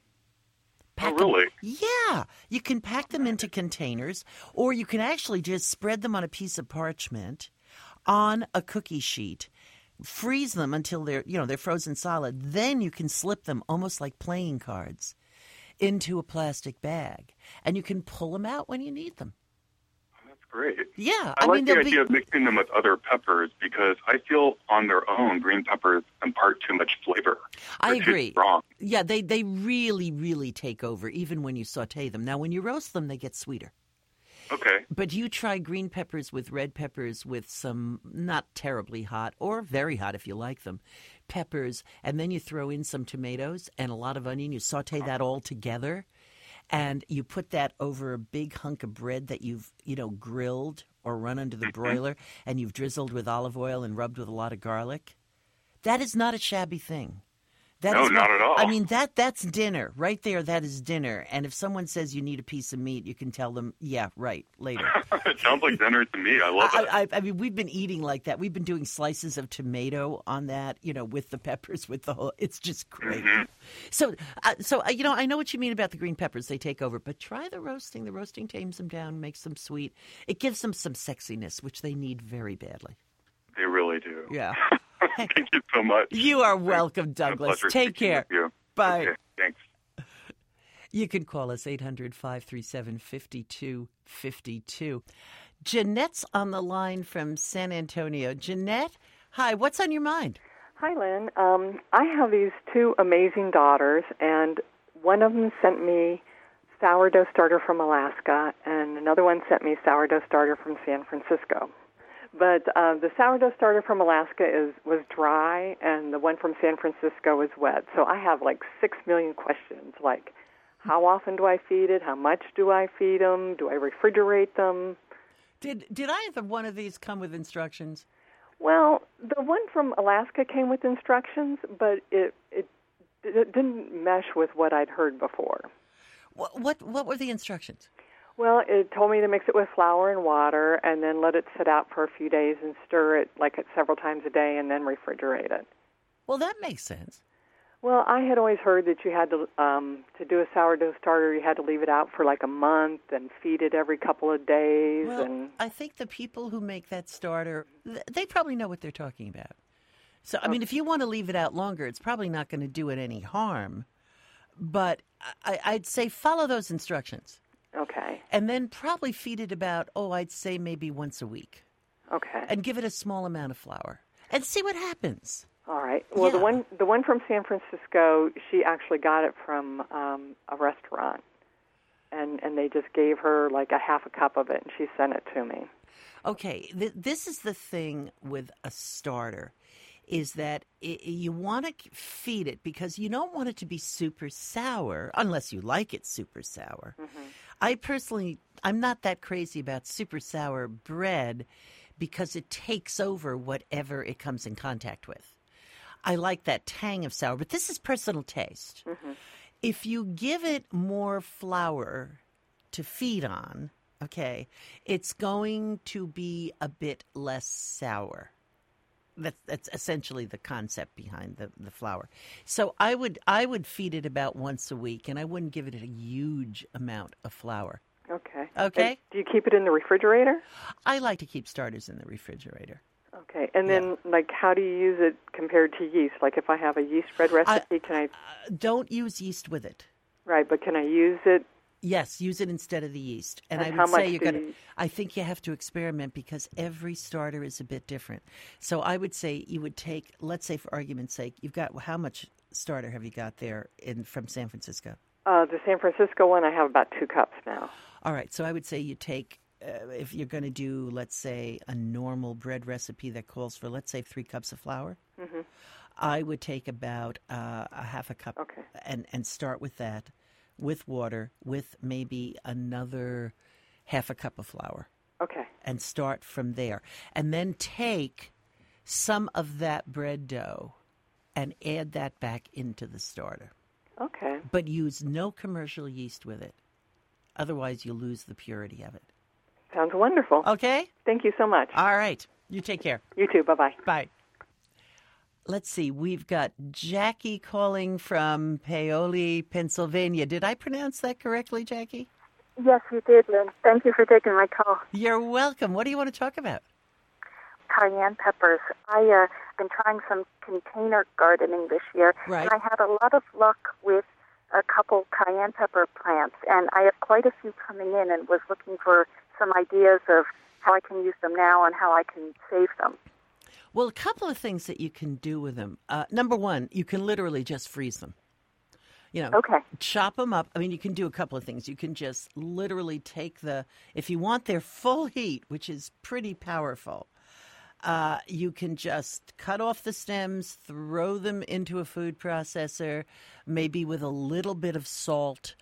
[SPEAKER 11] Really?
[SPEAKER 1] Yeah. You can pack them into containers, or you can actually just spread them on a piece of parchment on a cookie sheet, freeze them until they're frozen solid. Then you can slip them almost like playing cards into a plastic bag, and you can pull them out when you need them.
[SPEAKER 11] Great.
[SPEAKER 1] Yeah.
[SPEAKER 11] I like the idea of mixing them with other peppers, because I feel on their own green peppers impart too much flavor.
[SPEAKER 1] I agree.
[SPEAKER 11] Strong.
[SPEAKER 1] Yeah, they really, really take over even when you saute them. Now, when you roast them, they get sweeter.
[SPEAKER 11] Okay.
[SPEAKER 1] But you try green peppers with red peppers with some not terribly hot or very hot if you like them, peppers, and then you throw in some tomatoes and a lot of onion. You saute that all together. And you put that over a big hunk of bread that you've, grilled or run under the broiler, and you've drizzled with olive oil and rubbed with a lot of garlic. That is not a shabby thing.
[SPEAKER 11] No, not at all.
[SPEAKER 1] I mean, that's dinner. Right there, that is dinner. And if someone says you need a piece of meat, you can tell them, yeah, right, later.
[SPEAKER 11] It sounds like dinner to me. I love it.
[SPEAKER 1] I mean, we've been eating like that. We've been doing slices of tomato on that, with the peppers, with the whole. It's just great. So I know what you mean about the green peppers. They take over. But try the roasting. The roasting tames them down, makes them sweet. It gives them some sexiness, which they need very badly.
[SPEAKER 11] They really do.
[SPEAKER 1] Yeah.
[SPEAKER 11] Thank you so much.
[SPEAKER 1] You are welcome, Douglas. Take care.
[SPEAKER 11] You.
[SPEAKER 1] Bye.
[SPEAKER 11] Okay, thanks.
[SPEAKER 1] You can call us 800-537-5252. Jeanette's on the line from San Antonio. Jeanette, hi. What's on your mind?
[SPEAKER 12] Hi, Lynn. I have these 2 amazing daughters, and one of them sent me sourdough starter from Alaska, and another one sent me sourdough starter from San Francisco. But the sourdough starter from Alaska was dry, and the one from San Francisco is wet. So I have 6 million questions, like how often do I feed it? How much do I feed them? Do I refrigerate them?
[SPEAKER 1] Did either one of these come with instructions?
[SPEAKER 12] Well, the one from Alaska came with instructions, but it didn't mesh with what I'd heard before.
[SPEAKER 1] What were the instructions?
[SPEAKER 12] Well, it told me to mix it with flour and water and then let it sit out for a few days and stir it several times a day and then refrigerate it.
[SPEAKER 1] Well, that makes sense.
[SPEAKER 12] Well, I had always heard that you had to do a sourdough starter, you had to leave it out for a month and feed it every couple of days.
[SPEAKER 1] Well, I think the people who make that starter, they probably know what they're talking about. So, I mean, if you want to leave it out longer, it's probably not going to do it any harm. But I'd say follow those instructions.
[SPEAKER 12] Okay.
[SPEAKER 1] And then probably feed it about, I'd say maybe once a week.
[SPEAKER 12] Okay.
[SPEAKER 1] And give it a small amount of flour. And see what happens.
[SPEAKER 12] All right. Well,
[SPEAKER 1] Yeah.
[SPEAKER 12] the one from San Francisco, she actually got it from a restaurant, and they just gave her like a half a cup of it, and she sent it to me.
[SPEAKER 1] Okay, this is the thing with a starter, is that you want to feed it because you don't want it to be super sour, unless you like it super sour.
[SPEAKER 12] Mm-hmm.
[SPEAKER 1] I'm not that crazy about super sour bread because it takes over whatever it comes in contact with. I like that tang of sour, but this is personal taste.
[SPEAKER 12] Mm-hmm.
[SPEAKER 1] If you give it more flour to feed on, okay, it's going to be a bit less sour. That's essentially the concept behind the flour. So I would feed it about once a week, and I wouldn't give it a huge amount of flour.
[SPEAKER 12] Okay.
[SPEAKER 1] Okay.
[SPEAKER 12] And do you keep it in the refrigerator?
[SPEAKER 1] I like to keep starters in the refrigerator.
[SPEAKER 12] Okay. And then, like, how do you use it compared to yeast? Like, if I have a yeast bread recipe, can I...
[SPEAKER 1] Don't use yeast with it.
[SPEAKER 12] Right, but can I use it?
[SPEAKER 1] Yes, use it instead of the yeast. And I
[SPEAKER 12] how
[SPEAKER 1] would say
[SPEAKER 12] much
[SPEAKER 1] I think you have to experiment because every starter is a bit different. So I would say you would take, let's say for argument's sake, you've got, how much starter have you got there from San Francisco?
[SPEAKER 12] The San Francisco one, I have about 2 cups now.
[SPEAKER 1] All right, so I would say you take, if you're going to do, let's say, a normal bread recipe that calls for, let's say, 3 cups of flour,
[SPEAKER 12] Mm-hmm.
[SPEAKER 1] I would take about a half a cup and start with that, with water, with maybe another half a cup of flour.
[SPEAKER 12] Okay.
[SPEAKER 1] And start from there. And then take some of that bread dough and add that back into the starter.
[SPEAKER 12] Okay.
[SPEAKER 1] But use no commercial yeast with it. Otherwise, you'll lose the purity of it.
[SPEAKER 12] Sounds wonderful.
[SPEAKER 1] Okay?
[SPEAKER 12] Thank you so much.
[SPEAKER 1] All right. You take care.
[SPEAKER 12] You too. Bye-bye.
[SPEAKER 1] Bye. Let's see. We've got Jackie calling from Paoli, Pennsylvania. Did I pronounce that correctly, Jackie?
[SPEAKER 13] Yes, you did, Lynn. Thank you for taking my call.
[SPEAKER 1] You're welcome. What do you want to talk about?
[SPEAKER 13] Cayenne peppers. I've been trying some container gardening this year,
[SPEAKER 1] Right.
[SPEAKER 13] and I had a lot of luck with a couple cayenne pepper plants, and I have quite a few coming in and was looking for some ideas of how I can use them now and how I can save them.
[SPEAKER 1] Well, a couple of things that you can do with them. Number one, you can literally just freeze them. Chop them up. I mean, you can do a couple of things. You can just literally take if you want their full heat, which is pretty powerful, you can just cut off the stems, throw them into a food processor, maybe with a little bit of salt,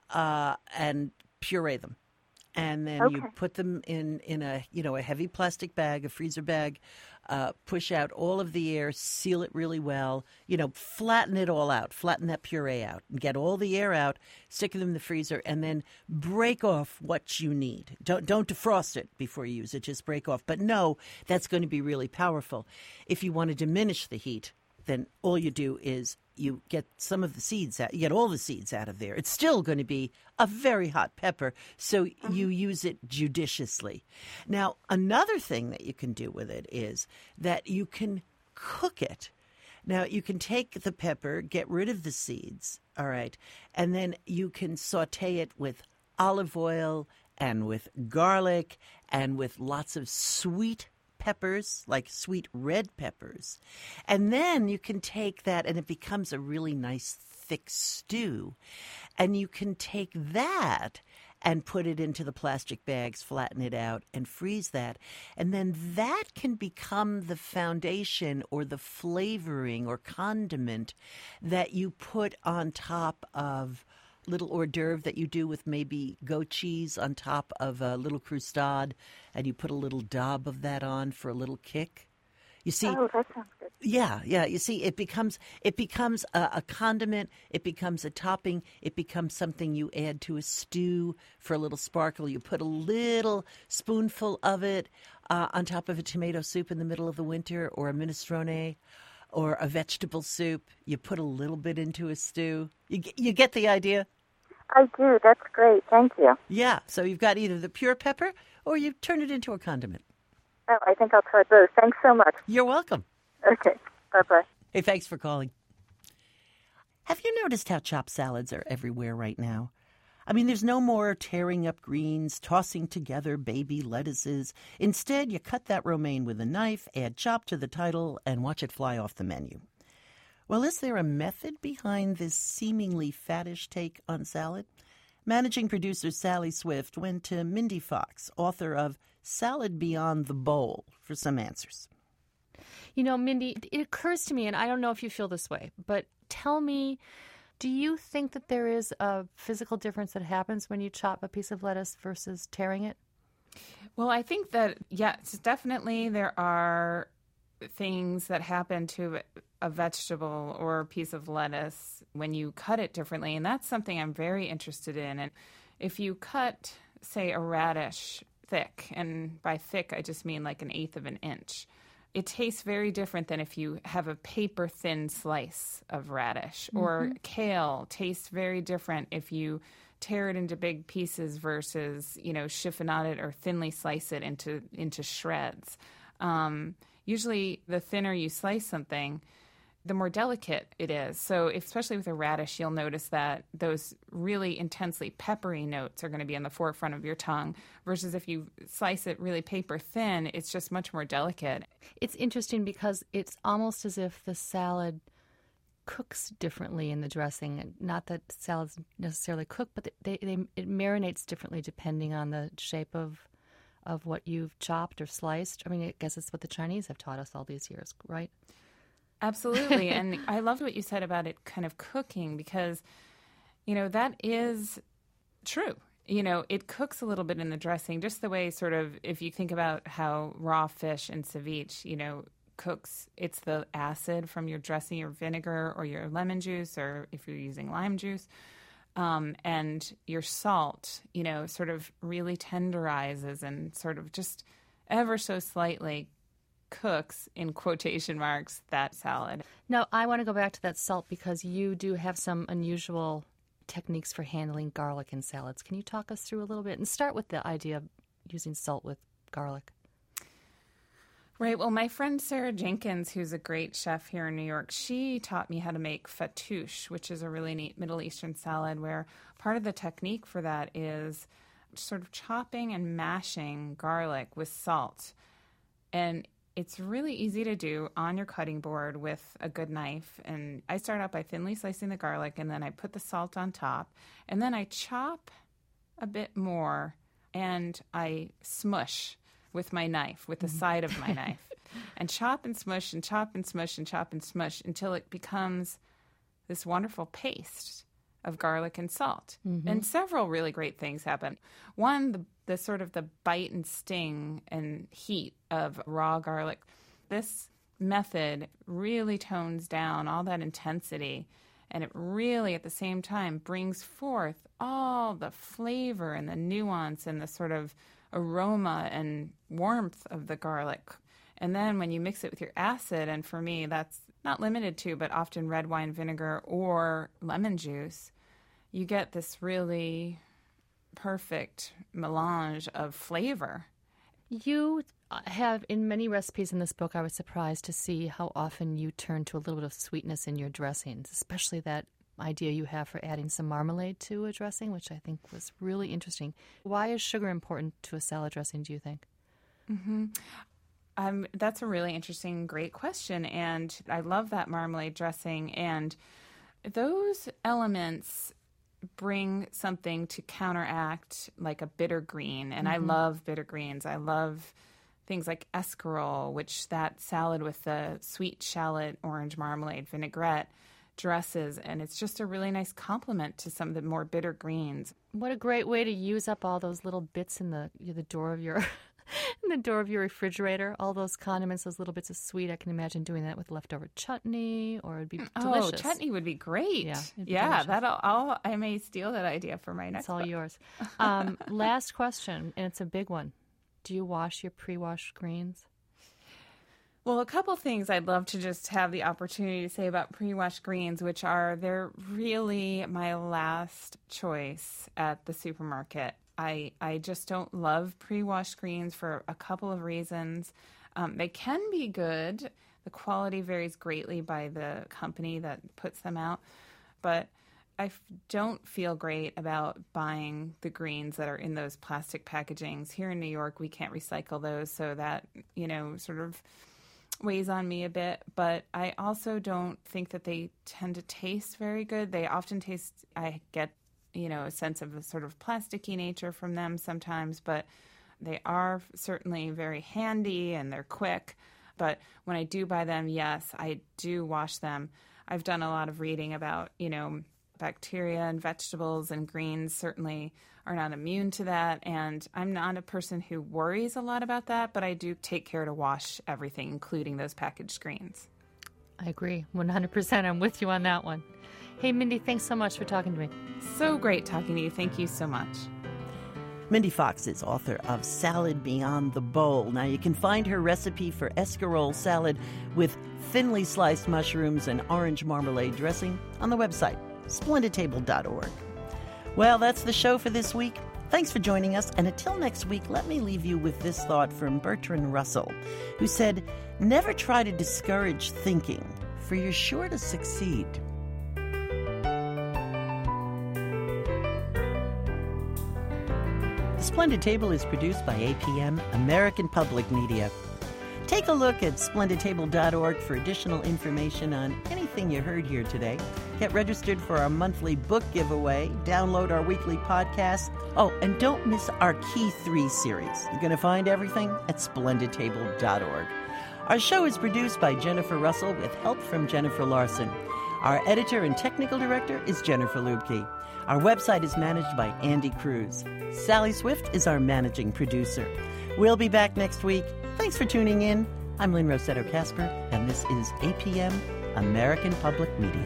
[SPEAKER 1] and puree them. And then you put them in a heavy plastic bag, a freezer bag, push out all of the air, seal it really well, flatten it all out, flatten that puree out, and get all the air out, stick them in the freezer, and then break off what you need. Don't defrost it before you use it, just break off. But no, that's going to be really powerful. If you want to diminish the heat, then all you do is you get some of the seeds out. You get all the seeds out of there. It's still going to be a very hot pepper, so you use it judiciously. Now, another thing that you can do with it is that you can cook it. Now, you can take the pepper, get rid of the seeds, all right, and then you can saute it with olive oil and with garlic and with lots of sweet peppers, like sweet red peppers. And then you can take that and it becomes a really nice thick stew. And you can take that and put it into the plastic bags, flatten it out, and freeze that. And then that can become the foundation or the flavoring or condiment that you put on top of little hors d'oeuvre that you do with maybe goat cheese on top of a little croustade, and you put a little daub of that on for a little kick. You see,
[SPEAKER 13] that sounds good.
[SPEAKER 1] Yeah. You see, it becomes a condiment. It becomes a topping. It becomes something you add to a stew for a little sparkle. You put a little spoonful of it on top of a tomato soup in the middle of the winter, or a minestrone, or a vegetable soup. You put a little bit into a stew. You get the idea?
[SPEAKER 13] I do. That's great. Thank you.
[SPEAKER 1] Yeah. So you've got either the pure pepper or you turn it into a condiment.
[SPEAKER 13] Oh, I think I'll try both. Thanks so much.
[SPEAKER 1] You're welcome.
[SPEAKER 13] Okay. Bye-bye.
[SPEAKER 1] Hey, thanks for calling. Have you noticed how chopped salads are everywhere right now? I mean, there's no more tearing up greens, tossing together baby lettuces. Instead, you cut that romaine with a knife, add chop to the title, and watch it fly off the menu. Well, is there a method behind this seemingly faddish take on salad? Managing producer Sally Swift went to Mindy Fox, author of Salad Beyond the Bowl, for some answers.
[SPEAKER 14] You know, Mindy, it occurs to me, and I don't know if you feel this way, but tell me, do you think that there is a physical difference that happens when you chop a piece of lettuce versus tearing it?
[SPEAKER 15] Well, I think that, yes, definitely there are things that happen to a vegetable or a piece of lettuce when you cut it differently, and that's something I'm very interested in. And if you cut, say, a radish thick, and by thick I just mean like 1/8 of an inch, it tastes very different than if you have a paper-thin slice of radish. Or kale tastes very different if you tear it into big pieces versus, chiffonade it or thinly slice it into shreds. Usually the thinner you slice something, the more delicate it is. So especially with a radish, you'll notice that those really intensely peppery notes are going to be on the forefront of your tongue, versus if you slice it really paper thin, it's just much more delicate.
[SPEAKER 14] It's interesting because it's almost as if the salad cooks differently in the dressing. Not that salads necessarily cook, but it marinates differently depending on the shape of what you've chopped or sliced. I mean, I guess it's what the Chinese have taught us all these years, right?
[SPEAKER 15] Absolutely. And I loved what you said about it kind of cooking because, that is true. It cooks a little bit in the dressing, just the way sort of, if you think about how raw fish in ceviche, cooks, it's the acid from your dressing, your vinegar or your lemon juice, or if you're using lime juice, and your salt, sort of really tenderizes and sort of just ever so slightly cooks, in quotation marks, that salad.
[SPEAKER 14] Now, I want to go back to that salt because you do have some unusual techniques for handling garlic in salads. Can you talk us through a little bit and start with the idea of using salt with garlic?
[SPEAKER 15] Right. Well, my friend Sarah Jenkins, who's a great chef here in New York, she taught me how to make fattoush, which is a really neat Middle Eastern salad where part of the technique for that is sort of chopping and mashing garlic with salt. And it's really easy to do on your cutting board with a good knife. And I start out by thinly slicing the garlic, and then I put the salt on top. And then I chop a bit more, and I smush with my knife, with the side of my knife. And chop and smush and chop and smush and chop and smush until it becomes this wonderful paste of garlic and salt. And several really great things happen. One, the sort of the bite and sting and heat of raw garlic. This method really tones down all that intensity, and it really at the same time brings forth all the flavor and the nuance and the sort of aroma and warmth of the garlic. And then when you mix it with your acid, and for me that's not limited to, but often red wine vinegar or lemon juice, you get this really perfect melange of flavor.
[SPEAKER 14] You have, in many recipes in this book, I was surprised to see how often you turn to a little bit of sweetness in your dressings, especially that idea you have for adding some marmalade to a dressing, which I think was really interesting. Why is sugar important to a salad dressing, do you think?
[SPEAKER 15] That's a really interesting, great question, and I love that marmalade dressing. And those elements bring something to counteract like a bitter green. And I love bitter greens. I love things like escarole, which that salad with the sweet shallot orange marmalade vinaigrette dresses. And it's just a really nice complement to some of the more bitter greens.
[SPEAKER 14] What a great way to use up all those little bits in the door of your in the door of your refrigerator, all those condiments, those little bits of sweet. I can imagine doing that with leftover chutney, or it'd be delicious.
[SPEAKER 15] Oh, chutney would be great.
[SPEAKER 14] Yeah,
[SPEAKER 15] I may steal that idea for my next
[SPEAKER 14] It's all
[SPEAKER 15] book.
[SPEAKER 14] yours. Last question, and it's a big one. Do you wash your pre-washed greens?
[SPEAKER 15] Well, a couple things I'd love to just have the opportunity to say about pre-washed greens, which are they're really my last choice at the supermarket. I just don't love pre-washed greens for a couple of reasons. They can be good. The quality varies greatly by the company that puts them out. But, don't feel great about buying the greens that are in those plastic packagings. Here in New York, we can't recycle those, so that, sort of weighs on me a bit. But I also don't think that they tend to taste very good. They often taste, I get, a sense of a sort of plasticky nature from them sometimes, but they are certainly very handy and they're quick. But when I do buy them, yes, I do wash them. I've done a lot of reading about, bacteria and vegetables, and greens certainly are not immune to that. And I'm not a person who worries a lot about that, but I do take care to wash everything, including those packaged greens.
[SPEAKER 14] I agree 100%. I'm with you on that one. Hey, Mindy, thanks so much for talking to me.
[SPEAKER 15] So great talking to you. Thank you so much.
[SPEAKER 1] Mindy Fox is author of Salad Beyond the Bowl. Now, you can find her recipe for escarole salad with thinly sliced mushrooms and orange marmalade dressing on the website, splendidtable.org. Well, that's the show for this week. Thanks for joining us, and until next week, let me leave you with this thought from Bertrand Russell, who said, "Never try to discourage thinking, for you're sure to succeed." The Splendid Table is produced by APM, American Public Media. Take a look at splendidtable.org for additional information on anything you heard here today. Get registered for our monthly book giveaway. Download our weekly podcast. Oh, and don't miss our Key 3 series. You're going to find everything at splendidtable.org. Our show is produced by Jennifer Russell with help from Jennifer Larson. Our editor and technical director is Jennifer Lubke. Our website is managed by Andy Cruz. Sally Swift is our managing producer. We'll be back next week. Thanks for tuning in. I'm Lynn Rossetto Kasper, and this is APM, American Public Media.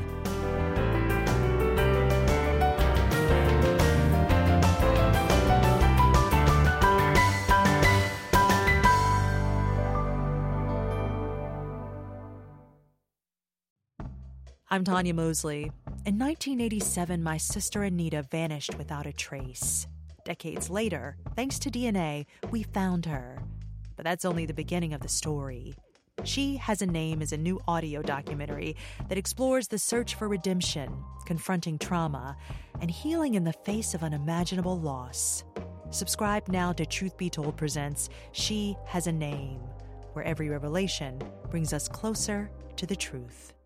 [SPEAKER 16] I'm Tanya Mosley. In 1987, my sister Anita vanished without a trace. Decades later, thanks to DNA, we found her. But that's only the beginning of the story. She Has a Name is a new audio documentary that explores the search for redemption, confronting trauma, and healing in the face of unimaginable loss. Subscribe now to Truth Be Told presents She Has a Name, where every revelation brings us closer to the truth.